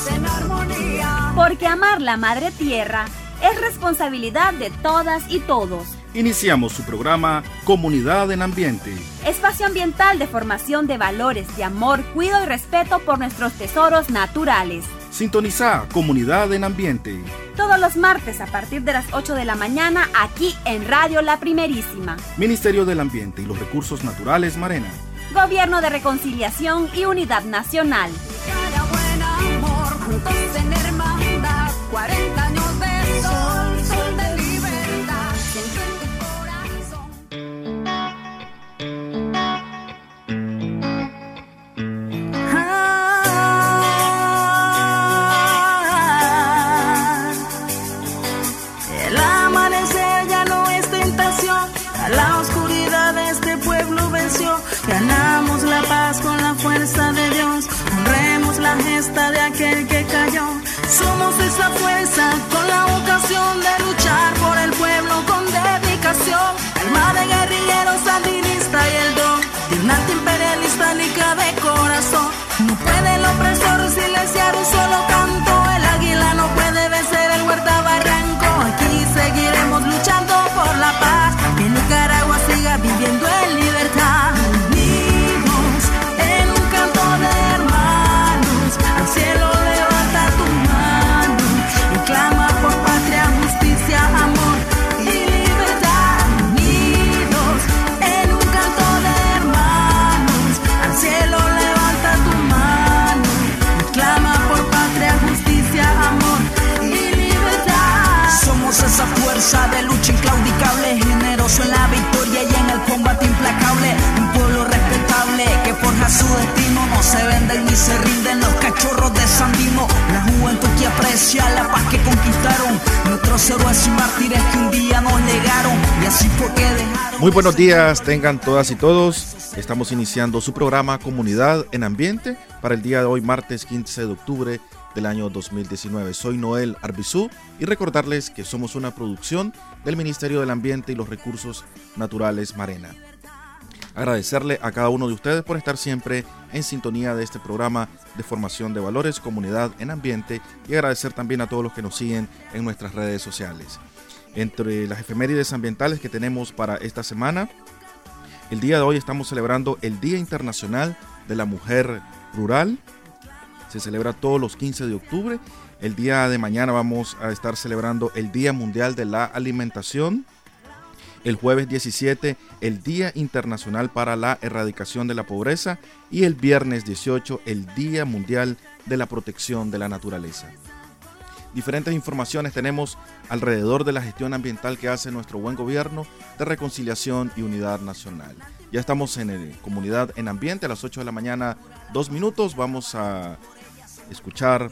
en armonía. Porque amar la madre tierra es responsabilidad de todas y todos. Iniciamos su programa Comunidad en Ambiente. Espacio ambiental de formación de valores de amor, cuidado y respeto por nuestros tesoros naturales. Sintoniza Comunidad en Ambiente. Todos los martes a partir de las 8 de la mañana aquí en Radio La Primerísima. Ministerio del Ambiente y los Recursos Naturales Marena. Gobierno de Reconciliación y Unidad Nacional. Cada buen amor, juntos en hermandad, 40 años de sol, sol de libertad, siempre en tu corazón. El amanecer ya no es tentación, a la oscuridad de este pueblo venció. Ganamos la paz con la fuerza de Dios, honremos la gesta de aquel que cayó. Somos esa fuerza con la ocasión de luchar por el pueblo con dedicación. Alma de guerrillero sandinista y el don de un antiimperialista lica de corazón. No puede el opresor silenciar un solo canto, el águila no puede vencer el huerta barranco. Aquí seguiremos luchando por la paz, que Nicaragua siga viviendo en libertad. Unidos en un canto de hermanos, al cielo levanta tu mano y clama por patria, justicia, amor y libertad. Unidos en un canto de hermanos, al cielo levanta tu mano y clama por patria, justicia, amor y libertad. Somos esa fuerza de lucha inclaudicable, generoso en la victoria y en el combate implacable. Un pueblo respetable que forja su destino, no se venden ni se rinden los cachorros de Sandino. La juventud que aprecia la paz que conquistaron, nuestros héroes y mártires que un día nos legaron, y así fue que dejaron. Muy buenos días tengan todas y todos. Estamos iniciando su programa Comunidad en Ambiente para el día de hoy, martes 15 de octubre del año 2019. Soy Noel Arbizú y recordarles que somos una producción del Ministerio del Ambiente y los Recursos Naturales Marena. Agradecerle a cada uno de ustedes por estar siempre en sintonía de este programa de formación de valores, Comunidad en Ambiente, y agradecer también a todos los que nos siguen en nuestras redes sociales. Entre las efemérides ambientales que tenemos para esta semana, el día de hoy estamos celebrando el Día Internacional de la Mujer Rural. Se celebra todos los 15 de octubre. El día de mañana vamos a estar celebrando el Día Mundial de la Alimentación. El jueves 17, el Día Internacional para la Erradicación de la Pobreza. Y el viernes 18, el Día Mundial de la Protección de la Naturaleza. Diferentes informaciones tenemos alrededor de la gestión ambiental que hace nuestro buen gobierno de Reconciliación y Unidad Nacional. Ya estamos en Comunidad en Ambiente a las 8 de la mañana, 2 minutos. Vamos a escuchar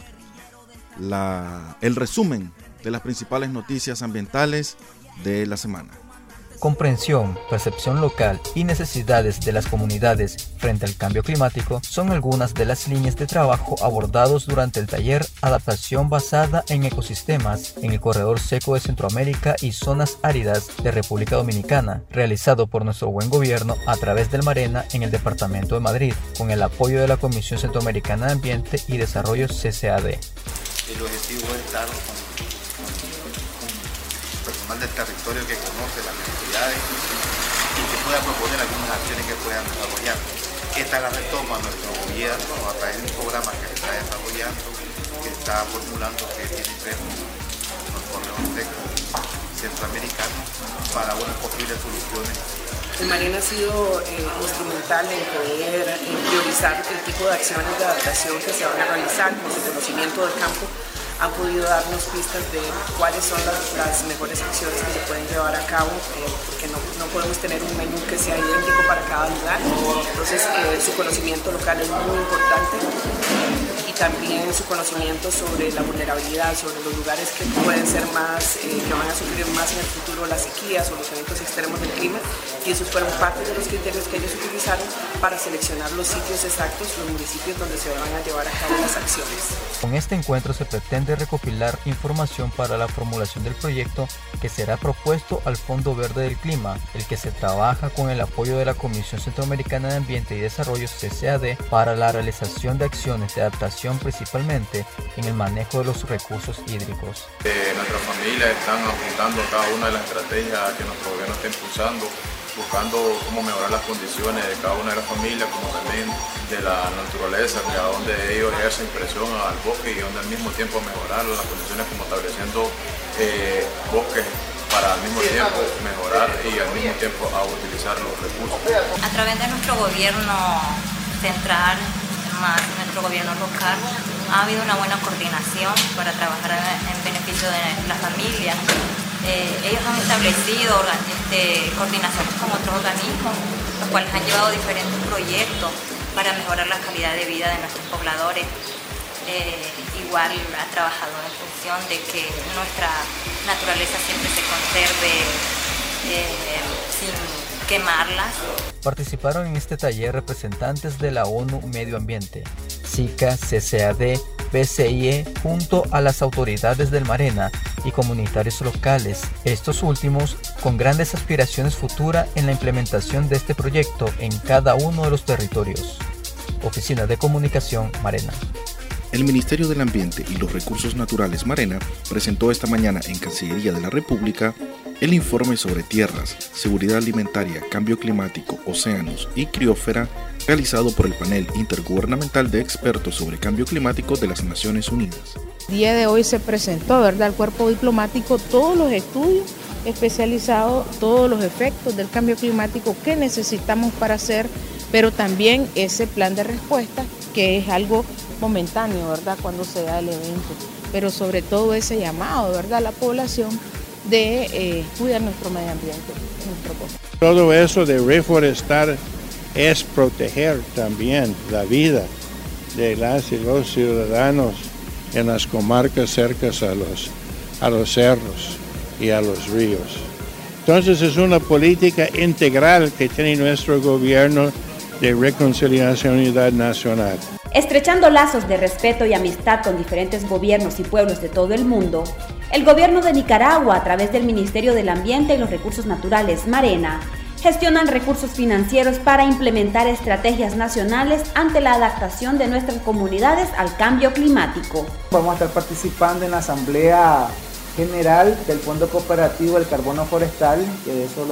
el resumen de las principales noticias ambientales de la semana. Comprensión, percepción local y necesidades de las comunidades frente al cambio climático son algunas de las líneas de trabajo abordados durante el taller Adaptación basada en ecosistemas en el corredor seco de Centroamérica y zonas áridas de República Dominicana, realizado por nuestro buen gobierno a través del Marena en el departamento de Madrid, con el apoyo de la Comisión Centroamericana de Ambiente y Desarrollo CCAD. El objetivo es dar con personal del territorio que conoce las necesidades y que pueda proponer algunas acciones que puedan desarrollar. Esta es la retoma de nuestro gobierno a través de un programa que se está desarrollando, que está formulando, que tiene tres correos secos centroamericanos para unas posibles soluciones. El Marena ha sido instrumental en poder priorizar el tipo de acciones de adaptación que se van a realizar con su conocimiento del campo. Han podido darnos pistas de cuáles son las mejores acciones que se pueden llevar a cabo, porque no podemos tener un menú que sea idéntico para cada lugar. Entonces su conocimiento local es muy importante y también su conocimiento sobre la vulnerabilidad, sobre los lugares que pueden ser más, que van a sufrir más en el futuro las sequías o los eventos extremos del clima, y esos fueron parte de los criterios que ellos utilizaron para seleccionar los sitios exactos, los municipios donde se van a llevar a cabo las acciones. Con este encuentro se pretende recopilar información para la formulación del proyecto que será propuesto al Fondo Verde del Clima, el que se trabaja con el apoyo de la Comisión Centroamericana de Ambiente y Desarrollo CCAD para la realización de acciones de adaptación capacitación principalmente en el manejo de los recursos hídricos. Nuestras familias están apuntando a cada una de las estrategias que nuestro gobierno está impulsando, buscando cómo mejorar las condiciones de cada una de las familias, como también de la naturaleza, a donde ellos ejercen presión al bosque y donde al mismo tiempo mejorar las condiciones, como estableciendo bosques para al mismo tiempo mejorar y al mismo tiempo a utilizar los recursos. A través de nuestro gobierno central, más nuestro gobierno local, ha habido una buena coordinación para trabajar en beneficio de las familias. Ellos han establecido coordinaciones con otros organismos, los cuales han llevado diferentes proyectos para mejorar la calidad de vida de nuestros pobladores. Igual ha trabajado en función de que nuestra naturaleza siempre se conserve sin quemarlas. Participaron en este taller representantes de la ONU Medio Ambiente, SICA, CCAD, BCIE, junto a las autoridades del Marena y comunitarios locales, estos últimos con grandes aspiraciones futuras en la implementación de este proyecto en cada uno de los territorios. Oficina de Comunicación Marena. El Ministerio del Ambiente y los Recursos Naturales Marena presentó esta mañana en Cancillería de la República el informe sobre tierras, seguridad alimentaria, cambio climático, océanos y criósfera realizado por el panel intergubernamental de expertos sobre cambio climático de las Naciones Unidas. El día de hoy se presentó, ¿verdad?, al cuerpo diplomático todos los estudios especializados, todos los efectos del cambio climático que necesitamos para hacer, pero también ese plan de respuesta que es algo momentáneo, ¿verdad?, cuando se da el evento, pero sobre todo ese llamado, ¿verdad?, a la población de cuidar nuestro medio ambiente, nuestro bosque. Todo eso de reforestar es proteger también la vida de las y los ciudadanos en las comarcas cercanas a los cerros y a los ríos. Entonces es una política integral que tiene nuestro gobierno de reconciliación y unidad nacional. Estrechando lazos de respeto y amistad con diferentes gobiernos y pueblos de todo el mundo, el gobierno de Nicaragua, a través del Ministerio del Ambiente y los Recursos Naturales Marena, gestionan recursos financieros para implementar estrategias nacionales ante la adaptación de nuestras comunidades al cambio climático. Vamos a estar participando en la Asamblea General del Fondo Cooperativo del Carbono Forestal, que eso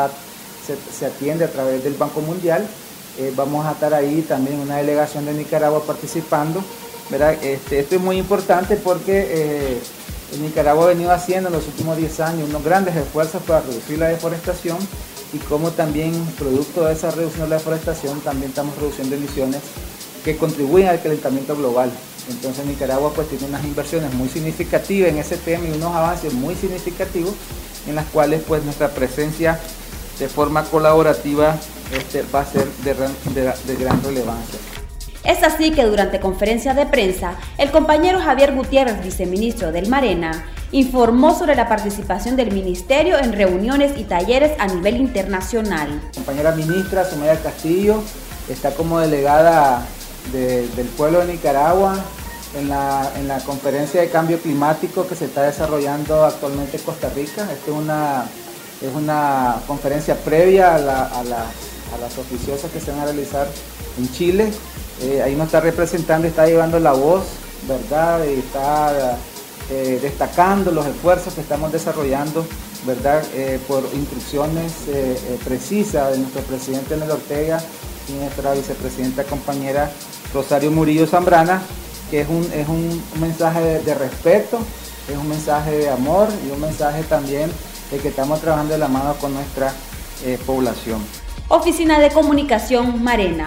se atiende a través del Banco Mundial. Vamos a estar ahí también una delegación de Nicaragua participando, ¿verdad? Esto es muy importante porque Nicaragua ha venido haciendo en los últimos 10 años unos grandes esfuerzos para reducir la deforestación y como también producto de esa reducción de la deforestación también estamos reduciendo emisiones que contribuyen al calentamiento global. Entonces Nicaragua pues tiene unas inversiones muy significativas en ese tema y unos avances muy significativos en las cuales pues nuestra presencia de forma colaborativa va a ser de gran relevancia. Es así que durante conferencia de prensa, el compañero Javier Gutiérrez, viceministro del Marena, informó sobre la participación del ministerio en reuniones y talleres a nivel internacional. La compañera ministra Sumaya Castillo está como delegada del pueblo de Nicaragua en la conferencia de cambio climático que se está desarrollando actualmente en Costa Rica. Esta es una conferencia previa a las oficiosas que se van a realizar en Chile. Ahí nos está representando, está llevando la voz, ¿verdad? Y está destacando los esfuerzos que estamos desarrollando, ¿verdad? Por instrucciones precisas de nuestro presidente Lenín Ortega y nuestra vicepresidenta compañera Rosario Murillo Zambrana, que es un mensaje de respeto, es un mensaje de amor y un mensaje también de que estamos trabajando de la mano con nuestra población. Oficina de Comunicación Marena.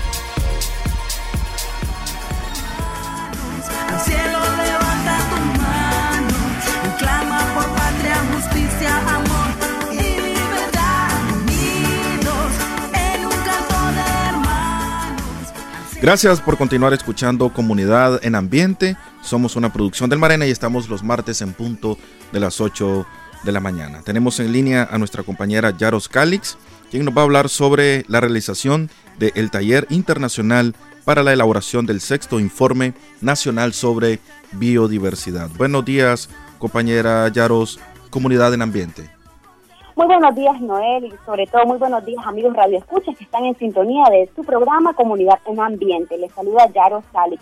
Al cielo levanta tu mano y clama por patria, justicia, amor y libertad, unidos en un canto de hermanos. Gracias por continuar escuchando Comunidad en Ambiente. Somos una producción del Marena y estamos los martes en punto de las 8 de la mañana. Tenemos en línea a nuestra compañera Yaros Calix, quien nos va a hablar sobre la realización del Taller Internacional para la elaboración del 6º Informe Nacional sobre Biodiversidad. Buenos días, compañera Yaros, Comunidad en Ambiente. Muy buenos días, Noel, y sobre todo muy buenos días, amigos radioescuchas que están en sintonía de su programa Comunidad en Ambiente. Les saluda Yaros Calix.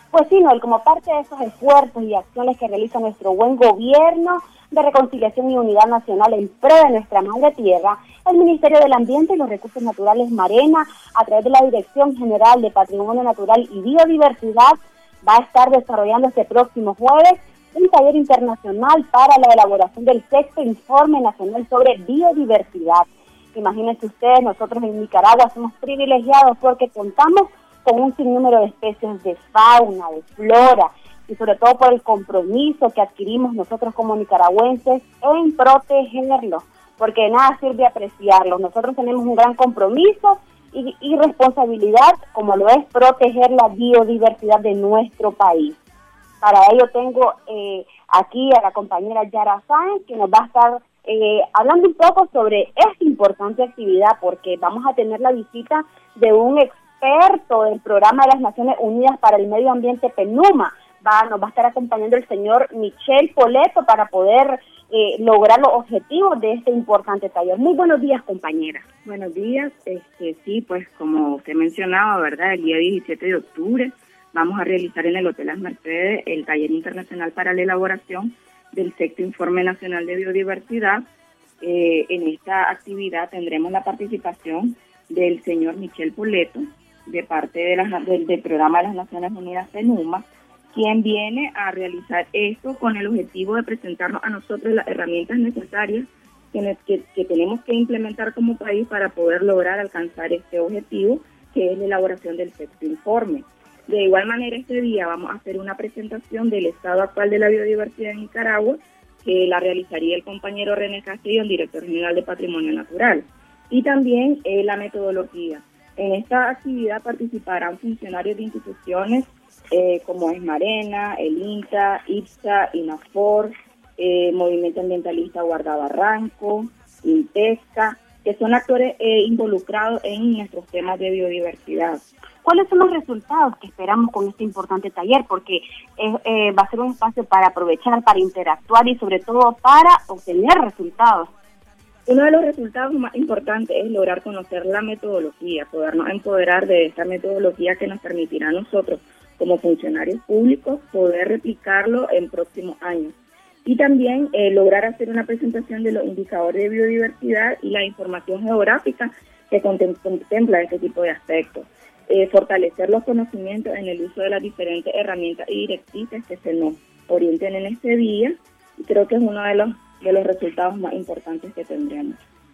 Pues sí, Noel, como parte de esos esfuerzos y acciones que realiza nuestro buen gobierno de reconciliación y unidad nacional en pro de nuestra madre tierra, el Ministerio del Ambiente y los Recursos Naturales Marena, a través de la Dirección General de Patrimonio Natural y Biodiversidad, va a estar desarrollando este próximo jueves un taller internacional para la elaboración del 6º Informe Nacional sobre Biodiversidad. Imagínense ustedes, nosotros en Nicaragua somos privilegiados porque contamos con un sinnúmero de especies de fauna, de flora, y sobre todo por el compromiso que adquirimos nosotros como nicaragüenses en protegerlos, porque de nada sirve apreciarlos. Nosotros tenemos un gran compromiso y responsabilidad, como lo es proteger la biodiversidad de nuestro país. Para ello tengo aquí a la compañera Yara Sáenz, que nos va a estar hablando un poco sobre esta importante actividad, porque vamos a tener la visita de un experto del Programa de las Naciones Unidas para el Medio Ambiente, PNUMA. Nos va a estar acompañando el señor Michel Poleto para poder lograr los objetivos de este importante taller. Muy buenos días, compañera. Buenos días. Sí, pues como usted mencionaba, ¿verdad? El día 17 de octubre vamos a realizar en el Hotel Las Mercedes el taller internacional para la elaboración del 6º Informe Nacional de Biodiversidad. En esta actividad tendremos la participación del señor Michel Poleto, de parte del Programa de las Naciones Unidas, PNUMA, quien viene a realizar esto con el objetivo de presentarnos a nosotros las herramientas necesarias que tenemos que implementar como país para poder lograr alcanzar este objetivo, que es la elaboración del 6º informe. De igual manera, este día vamos a hacer una presentación del estado actual de la biodiversidad en Nicaragua, que la realizaría el compañero René Castellón, director general de Patrimonio Natural, y también la metodología. En esta actividad participarán funcionarios de instituciones como es Marena, el INTA, IPSA, INAFOR, Movimiento Ambientalista Guardabarranco, INTESCA, que son actores involucrados en nuestros temas de biodiversidad. ¿Cuáles son los resultados que esperamos con este importante taller? Porque va a ser un espacio para aprovechar, para interactuar y sobre todo para obtener resultados. Uno de los resultados más importantes es lograr conocer la metodología, podernos empoderar de esta metodología que nos permitirá a nosotros, como funcionarios públicos, poder replicarlo en próximos años. Y también lograr hacer una presentación de los indicadores de biodiversidad y la información geográfica que contempla este tipo de aspectos. Fortalecer los conocimientos en el uso de las diferentes herramientas y directrices que se nos orienten en este día, y creo que es uno de los resultados más importantes que tendremos.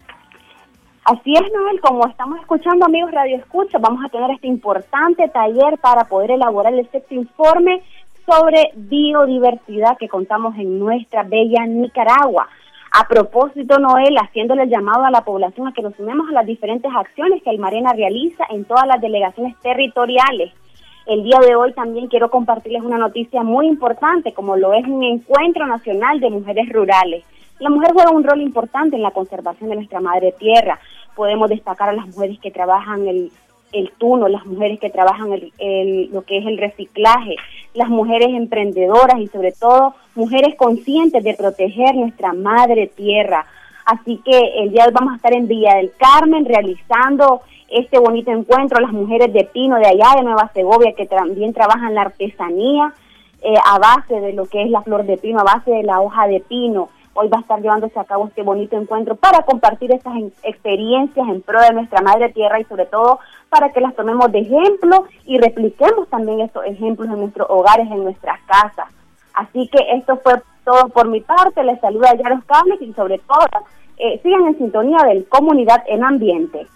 Así es, Noel, como estamos escuchando, amigos Radio Escucha, vamos a tener este importante taller para poder elaborar el 6º informe sobre biodiversidad que contamos en nuestra bella Nicaragua. A propósito, Noel, haciéndole el llamado a la población a que nos sumemos a las diferentes acciones que el Marena realiza en todas las delegaciones territoriales. El día de hoy también quiero compartirles una noticia muy importante, como lo es un encuentro nacional de mujeres rurales. La mujer juega un rol importante en la conservación de nuestra madre tierra. Podemos destacar a las mujeres que trabajan el tuno, las mujeres que trabajan lo que es el reciclaje, las mujeres emprendedoras y sobre todo mujeres conscientes de proteger nuestra madre tierra. Así que el día de hoy vamos a estar en Villa del Carmen realizando este bonito encuentro. Las mujeres de Pino de allá de Nueva Segovia, que también trabajan la artesanía a base de lo que es la flor de pino, a base de la hoja de pino. Hoy va a estar llevándose a cabo este bonito encuentro para compartir estas experiencias en pro de nuestra madre tierra y sobre todo para que las tomemos de ejemplo y repliquemos también estos ejemplos en nuestros hogares, en nuestras casas. Así que esto fue todo por mi parte. Les saluda Yaros Cables y sobre todo sigan en sintonía del Comunidad en Ambiente.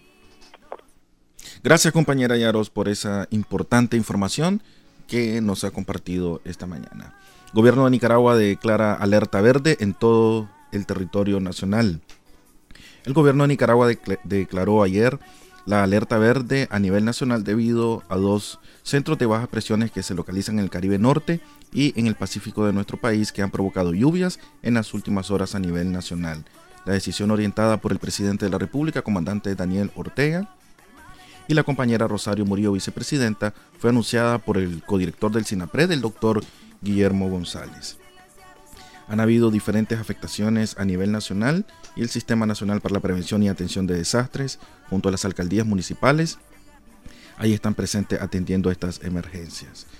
Gracias, compañera Yaros, por esa importante información que nos ha compartido esta mañana. Gobierno de Nicaragua declara alerta verde en todo el territorio nacional. El gobierno de Nicaragua declaró ayer la alerta verde a nivel nacional debido a 2 centros de bajas presiones que se localizan en el Caribe Norte y en el Pacífico de nuestro país, que han provocado lluvias en las últimas horas a nivel nacional. La decisión, orientada por el presidente de la República, comandante Daniel Ortega, y la compañera Rosario Murillo, vicepresidenta, fue anunciada por el codirector del SINAPRED, el doctor Guillermo González. Han habido diferentes afectaciones a nivel nacional y el Sistema Nacional para la Prevención y Atención de Desastres, junto a las alcaldías municipales, ahí están presentes atendiendo estas emergencias.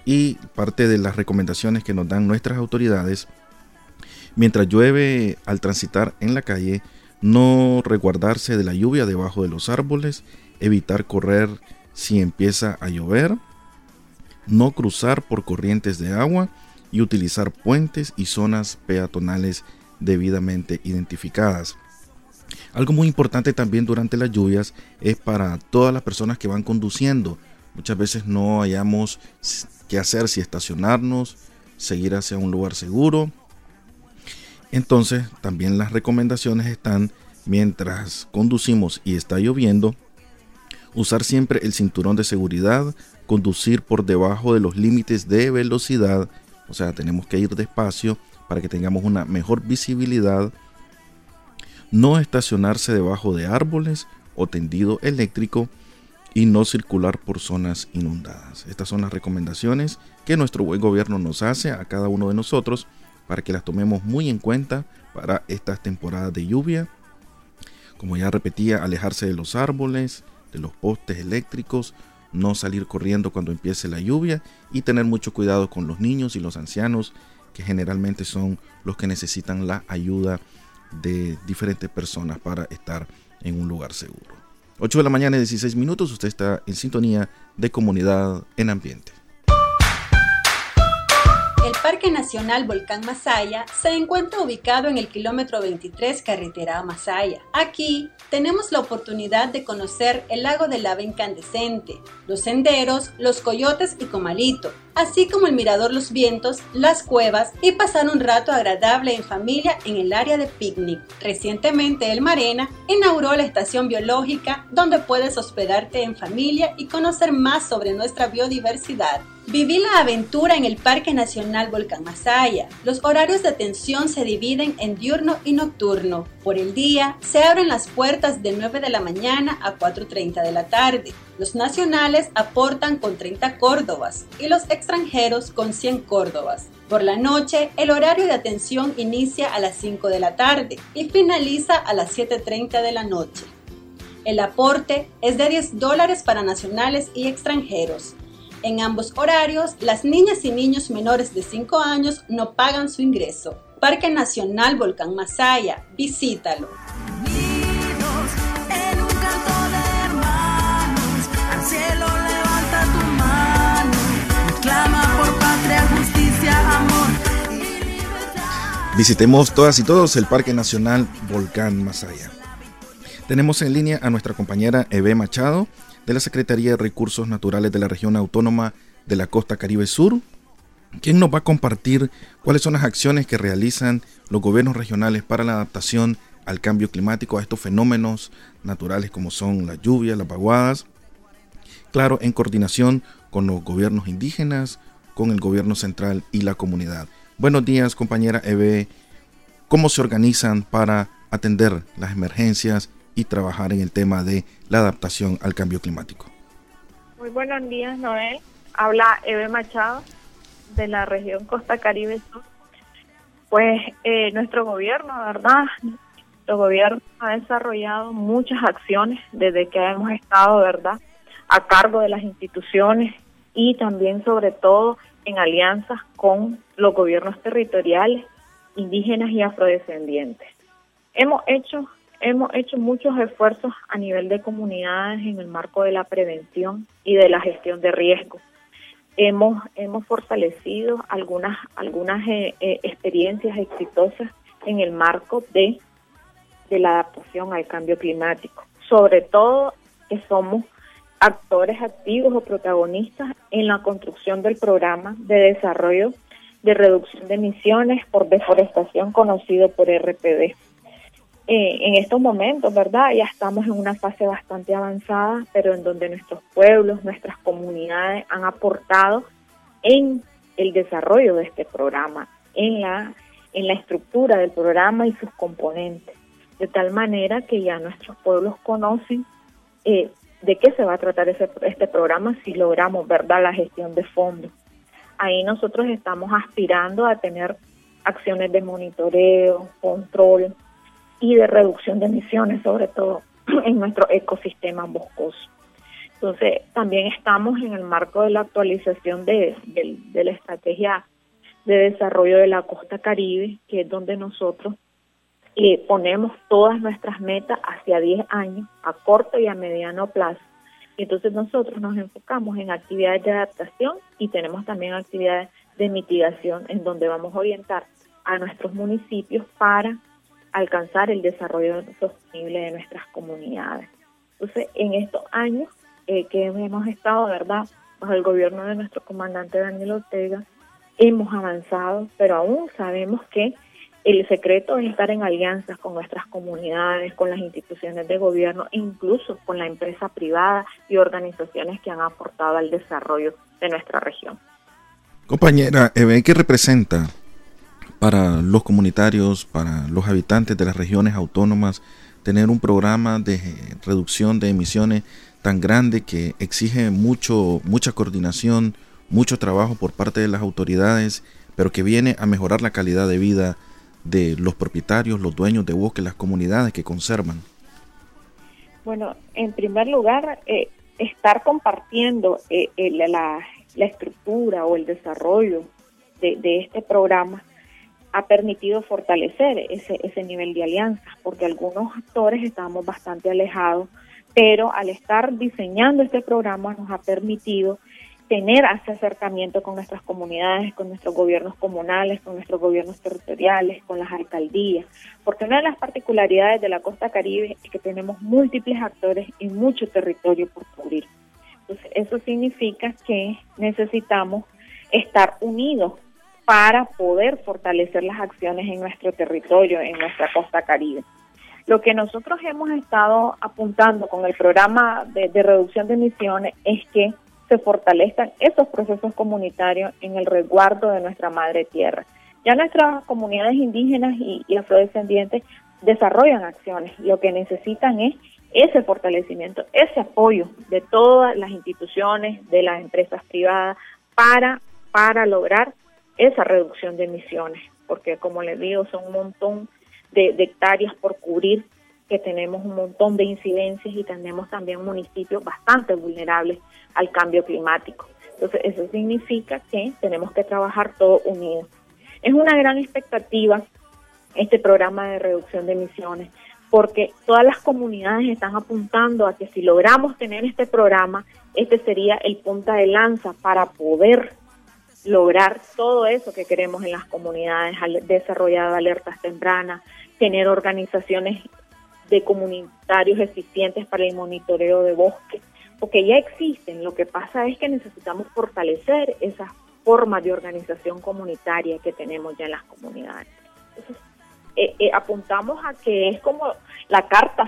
y parte de las recomendaciones que nos dan nuestras autoridades: mientras llueve, al transitar en la calle, no resguardarse de la lluvia debajo de los árboles, evitar correr si empieza a llover, no cruzar por corrientes de agua y utilizar puentes y zonas peatonales debidamente identificadas. Algo muy importante también durante las lluvias es para todas las personas que van conduciendo. Muchas veces no hallamos qué hacer, si estacionarnos, seguir hacia un lugar seguro. Entonces también las recomendaciones están: mientras conducimos y está lloviendo, usar siempre el cinturón de seguridad, conducir por debajo de los límites de velocidad, o sea, tenemos que ir despacio para que tengamos una mejor visibilidad, no estacionarse debajo de árboles o tendido eléctrico y no circular por zonas inundadas. Estas son las recomendaciones que nuestro buen gobierno nos hace a cada uno de nosotros para que las tomemos muy en cuenta para estas temporadas de lluvia. Como ya repetía, alejarse de los árboles, de los postes eléctricos, no salir corriendo cuando empiece la lluvia y tener mucho cuidado con los niños y los ancianos, que generalmente son los que necesitan la ayuda de diferentes personas para estar en un lugar seguro. 8 de la mañana, 16 minutos, usted está en sintonía de Comunidad en Ambiente. El Parque Nacional Volcán Masaya se encuentra ubicado en el kilómetro 23 carretera a Masaya. Aquí tenemos la oportunidad de conocer el lago del lava incandescente, los senderos, los coyotes y Comalito, así como el mirador Los Vientos, las cuevas y pasar un rato agradable en familia en el área de picnic. Recientemente el Marena inauguró la estación biológica donde puedes hospedarte en familia y conocer más sobre nuestra biodiversidad. Viví la aventura en el Parque Nacional Volcán Masaya. Los horarios de atención se dividen en diurno y nocturno. Por el día se abren las puertas de 9 de la mañana a 4:30 de la tarde. Los nacionales aportan con 30 córdobas y los extranjeros con 100 córdobas. Por la noche, el horario de atención inicia a las 5 de la tarde y finaliza a las 7:30 de la noche. El aporte es de $10 para nacionales y extranjeros. En ambos horarios, las niñas y niños menores de 5 años no pagan su ingreso. Parque Nacional Volcán Masaya, visítalo. En un canto de hermanos, al cielo levanta tu mano, clama por patria, justicia, amor y libertad. Visitemos todas y todos el Parque Nacional Volcán Masaya. Tenemos en línea a nuestra compañera Eve Machado, de la Secretaría de Recursos Naturales de la Región Autónoma de la Costa Caribe Sur, quien nos va a compartir cuáles son las acciones que realizan los gobiernos regionales para la adaptación al cambio climático, a estos fenómenos naturales como son las lluvias, las vaguadas, claro, en coordinación con los gobiernos indígenas, con el gobierno central y la comunidad. Buenos días, compañera Eve. ¿Cómo se organizan para atender las emergencias y trabajar en el tema de la adaptación al cambio climático? Muy buenos días, Noel. Habla Eve Machado, de la región Costa Caribe Sur. Pues nuestro gobierno, ¿verdad? Nuestro gobierno ha desarrollado muchas acciones desde que hemos estado, ¿verdad?, a cargo de las instituciones y también, sobre todo, en alianzas con los gobiernos territoriales, indígenas y afrodescendientes. Hemos hecho muchos esfuerzos a nivel de comunidades en el marco de la prevención y de la gestión de riesgos. Hemos fortalecido algunas experiencias exitosas en el marco de la adaptación al cambio climático. Sobre todo que somos actores activos o protagonistas en la construcción del programa de desarrollo de reducción de emisiones por deforestación conocido por RPD. En estos momentos, ¿verdad?, ya estamos en una fase bastante avanzada, pero en donde nuestros pueblos, nuestras comunidades han aportado en el desarrollo de este programa, en la estructura del programa y sus componentes, de tal manera que ya nuestros pueblos conocen de qué se va a tratar este programa si logramos, ¿verdad?, la gestión de fondos. Ahí nosotros estamos aspirando a tener acciones de monitoreo, control y de reducción de emisiones, sobre todo en nuestro ecosistema boscoso. Entonces, también estamos en el marco de la actualización de la estrategia de desarrollo de la costa Caribe, que es donde nosotros ponemos todas nuestras metas hacia 10 años, a corto y a mediano plazo. Entonces nosotros nos enfocamos en actividades de adaptación y tenemos también actividades de mitigación en donde vamos a orientar a nuestros municipios para alcanzar el desarrollo sostenible de nuestras comunidades. Entonces, en estos años que hemos estado, ¿verdad?, bajo el gobierno de nuestro comandante Daniel Ortega, hemos avanzado, pero aún sabemos que el secreto es estar en alianzas con nuestras comunidades, con las instituciones de gobierno e incluso con la empresa privada y organizaciones que han aportado al desarrollo de nuestra región. Compañera, ¿qué representa para los comunitarios, para los habitantes de las regiones autónomas, tener un programa de reducción de emisiones tan grande que exige mucha coordinación, mucho trabajo por parte de las autoridades, pero que viene a mejorar la calidad de vida de los propietarios, los dueños de bosques, las comunidades que conservan? Bueno, en primer lugar, estar compartiendo la estructura o el desarrollo de este programa ha permitido fortalecer ese nivel de alianzas, porque algunos actores estábamos bastante alejados, pero al estar diseñando este programa nos ha permitido tener ese acercamiento con nuestras comunidades, con nuestros gobiernos comunales, con nuestros gobiernos territoriales, con las alcaldías, porque una de las particularidades de la costa Caribe es que tenemos múltiples actores y mucho territorio por cubrir. Entonces, eso significa que necesitamos estar unidos para poder fortalecer las acciones en nuestro territorio, en nuestra costa Caribe. Lo que nosotros hemos estado apuntando con el programa de reducción de emisiones es que se fortalezcan esos procesos comunitarios en el resguardo de nuestra madre tierra. Ya nuestras comunidades indígenas y afrodescendientes desarrollan acciones. Lo que necesitan es ese fortalecimiento, ese apoyo de todas las instituciones, de las empresas privadas, para lograr esa reducción de emisiones, porque como les digo, son un montón de hectáreas por cubrir, que tenemos un montón de incidencias y tenemos también municipios bastante vulnerables al cambio climático. Entonces, eso significa que tenemos que trabajar todos unidos. Es una gran expectativa este programa de reducción de emisiones, porque todas las comunidades están apuntando a que si logramos tener este programa, este sería el punta de lanza para poder lograr todo eso que queremos en las comunidades, desarrollar alertas tempranas, tener organizaciones de comunitarios eficientes para el monitoreo de bosques, porque ya existen. Lo que pasa es que necesitamos fortalecer esas formas de organización comunitaria que tenemos ya en las comunidades. Entonces, apuntamos a que es como la carta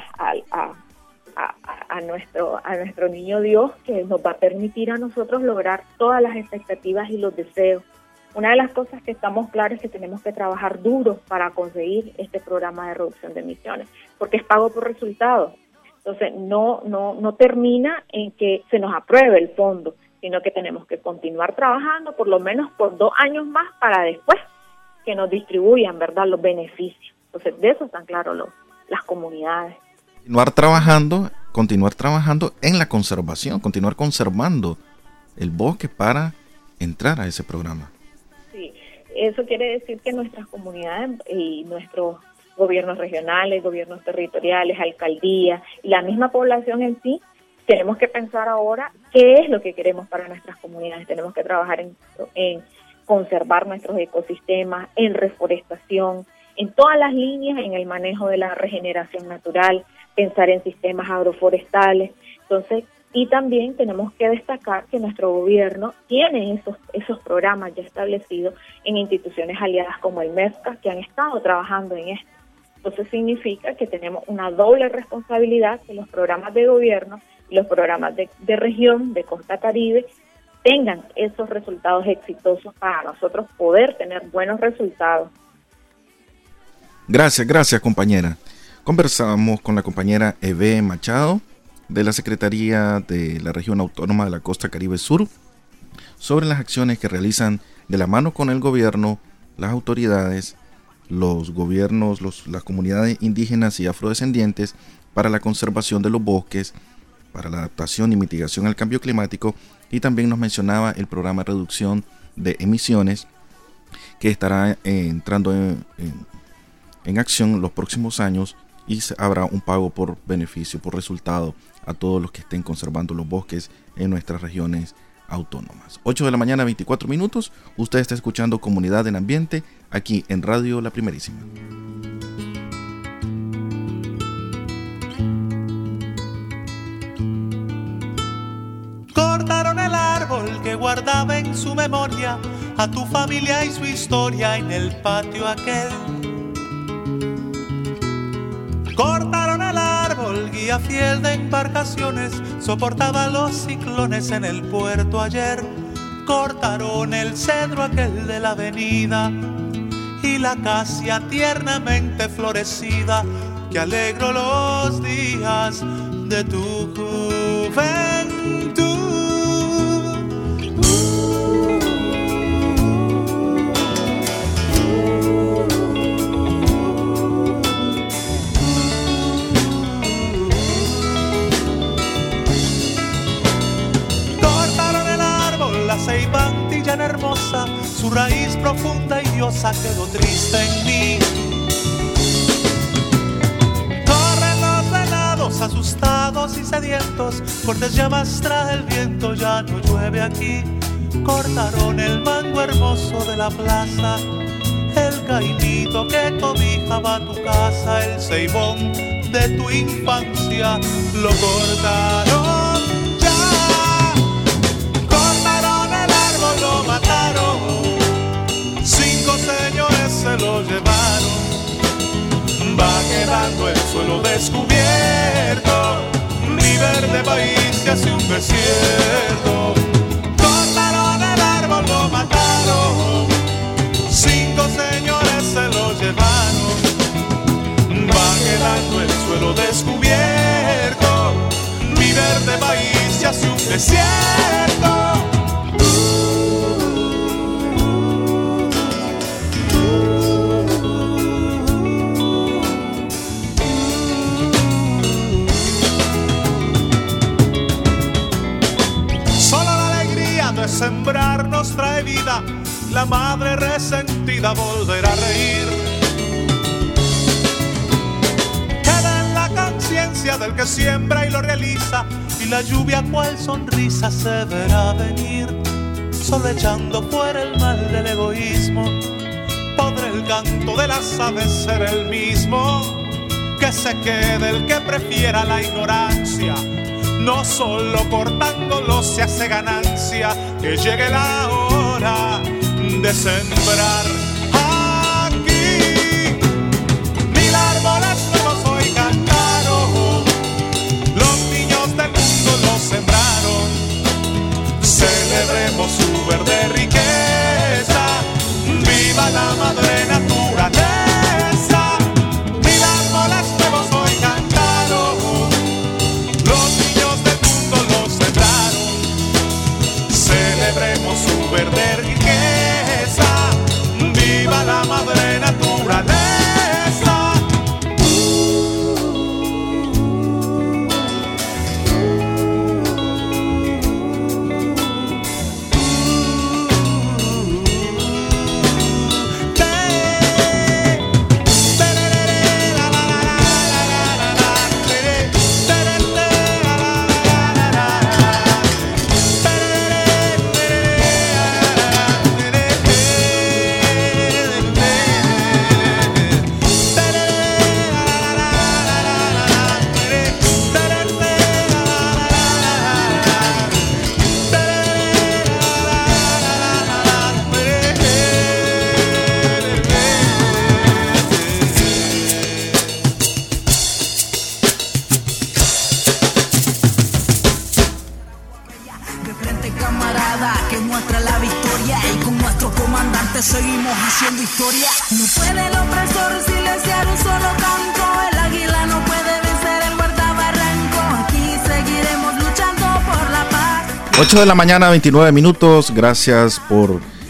a nuestro niño Dios, que nos va a permitir a nosotros lograr todas las expectativas y los deseos. Una de las cosas que estamos claros es que tenemos que trabajar duro para conseguir este programa de reducción de emisiones, porque es pago por resultados. Entonces, no termina en que se nos apruebe el fondo, sino que tenemos que continuar trabajando por lo menos por 2 años más para después que nos distribuyan, ¿verdad?, los beneficios. Entonces, de eso están claros las comunidades. Continuar trabajando en la conservación, continuar conservando el bosque para entrar a ese programa. Sí, eso quiere decir que nuestras comunidades y nuestros gobiernos regionales, gobiernos territoriales, alcaldías y la misma población en sí, tenemos que pensar ahora qué es lo que queremos para nuestras comunidades. Tenemos que trabajar en conservar nuestros ecosistemas, en reforestación, en todas las líneas, en el manejo de la regeneración natural, pensar en sistemas agroforestales. Entonces, y también tenemos que destacar que nuestro gobierno tiene esos programas ya establecidos en instituciones aliadas como el MEFCA, que han estado trabajando en esto. Entonces significa que tenemos una doble responsabilidad, que los programas de gobierno y los programas de región, de Costa Caribe, tengan esos resultados exitosos para nosotros poder tener buenos resultados. Gracias, compañera. Conversamos con la compañera Eve Machado de la Secretaría de la Región Autónoma de la Costa Caribe Sur sobre las acciones que realizan de la mano con el gobierno, las autoridades, los gobiernos, las comunidades indígenas y afrodescendientes para la conservación de los bosques, para la adaptación y mitigación al cambio climático, y también nos mencionaba el programa de reducción de emisiones que estará entrando en acción los próximos años, y habrá un pago por beneficio, por resultado a todos los que estén conservando los bosques en nuestras regiones autónomas. 8 de la mañana, 24 minutos. Usted está escuchando Comunidad en Ambiente aquí en Radio La Primerísima. Cortaron el árbol que guardaba en su memoria a tu familia y su historia en el patio aquel. Cortaron el árbol, guía fiel de embarcaciones, soportaba los ciclones en el puerto ayer. Cortaron el cedro aquel de la avenida y la acacia tiernamente florecida que alegró los días de tu juventud. Ceiba antillana hermosa, su raíz profunda y diosa quedó triste en mí. Corren los venados asustados y sedientos, fuertes llamas trae el viento, ya no llueve aquí. Cortaron el mango hermoso de la plaza, el caimito que cobijaba tu casa, el ceibón de tu infancia, lo cortaron. Lo mataron, 5 señores se lo llevaron, va quedando el suelo descubierto, mi verde país se hace un desierto. Cortaron el árbol, lo mataron, 5 señores se lo llevaron, va quedando el suelo descubierto, mi verde país se hace un desierto. Sembrar nos trae vida, la madre resentida volverá a reír. Queda en la conciencia del que siembra y lo realiza, y la lluvia cual sonrisa se verá venir. Solo echando fuera el mal del egoísmo, podrá el canto de las aves ser el mismo. Que se quede el que prefiera la ignorancia, no solo cortándolo se hace ganancia, que llegue la hora de sembrar aquí. 1000 árboles nuevos hoy cantaron, los niños del mundo los sembraron. Celebremos su verde riqueza, viva la madre naturaleza. 1000 árboles nuevos hoy cantaron, los niños del mundo los sembraron. Celebremos su verde riqueza, viva la madre naturaleza. Seguimos haciendo historia. No puede el opresor silenciar un solo canto. El águila no puede vencer el guardabarranco. Aquí seguiremos luchando por la paz. 8 de la mañana, 29 minutos. Gracias por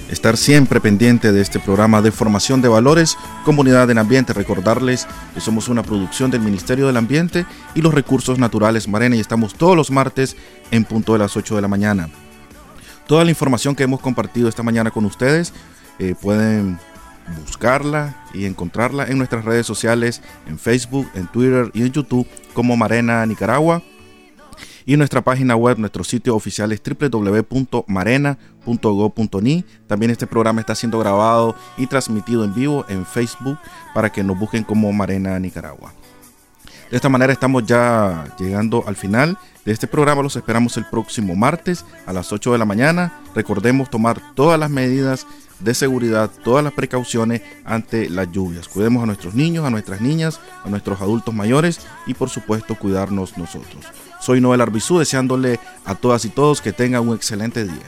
estar siempre pendiente de este programa de formación de valores, Comunidad en Ambiente. Recordarles que somos una producción del Ministerio del Ambiente y los Recursos Naturales Marena y estamos todos los martes en punto de las 8 de la mañana. Toda la información que hemos compartido esta mañana con ustedes pueden buscarla y encontrarla en nuestras redes sociales, en Facebook, en Twitter y en YouTube como Marena Nicaragua. Y en nuestra página web, nuestro sitio oficial es www.marena.gov.ni. También este programa está siendo grabado y transmitido en vivo en Facebook para que nos busquen como Marena Nicaragua. De esta manera estamos ya llegando al final de este programa. Los esperamos el próximo martes a las 8 de la mañana. Recordemos tomar todas las medidas de seguridad, todas las precauciones ante las lluvias. Cuidemos a nuestros niños, a nuestras niñas, a nuestros adultos mayores y por supuesto cuidarnos nosotros. Soy Noel Arbizú, deseándole a todas y todos que tengan un excelente día.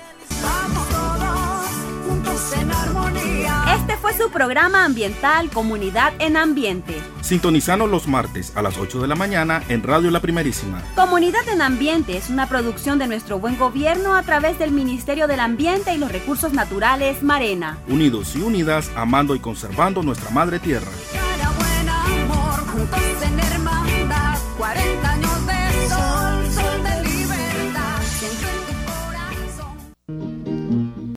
Este fue su programa ambiental Comunidad en Ambiente. Sintonizanos los martes a las 8 de la mañana en Radio La Primerísima. Comunidad en Ambiente es una producción de nuestro buen gobierno a través del Ministerio del Ambiente y los Recursos Naturales Marena. Unidos y unidas, amando y conservando nuestra madre tierra.